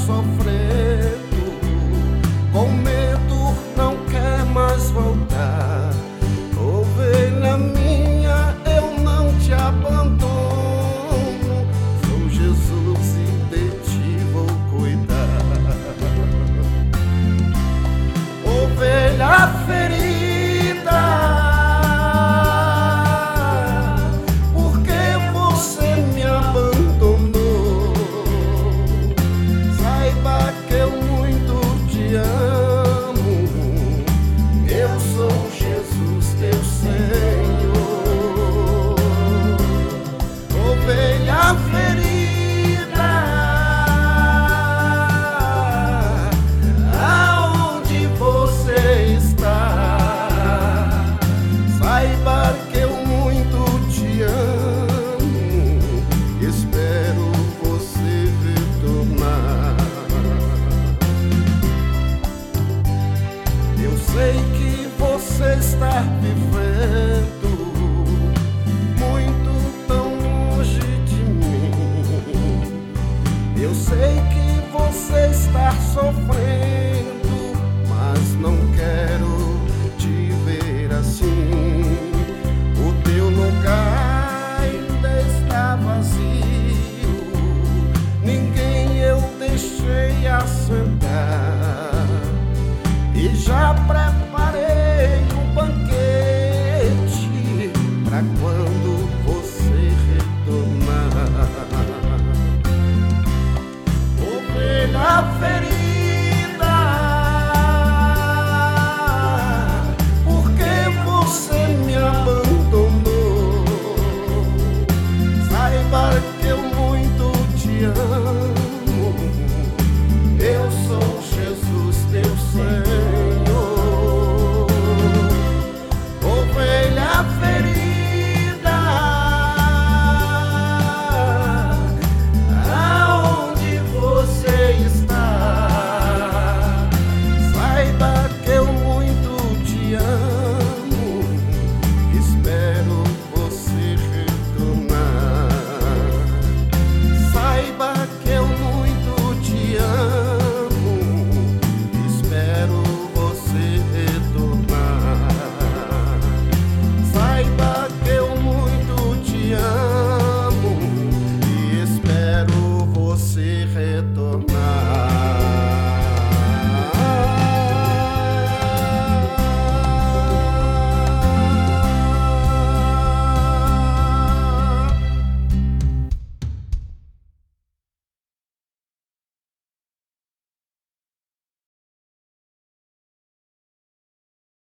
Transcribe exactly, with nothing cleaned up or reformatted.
sofrendo, com medo não quer mais voltar. Ovelha minha, eu não te abandono, sou Jesus e de ti vou cuidar. Ovelha ferida, por que você me abandonou? Saiba que eu muito te amo, eu sou Jesus, teu Senhor. Ovelha ferida, aonde você está? Saiba que eu muito te amo, espero você retornar. Eu sei que você está vivendo muito tão longe de mim. Eu sei que você está sofrendo, mas não quero te ver assim. O teu lugar ainda está vazio, ninguém eu deixei assentar. E já preparei um banquete pra quando você retornar. Ovelha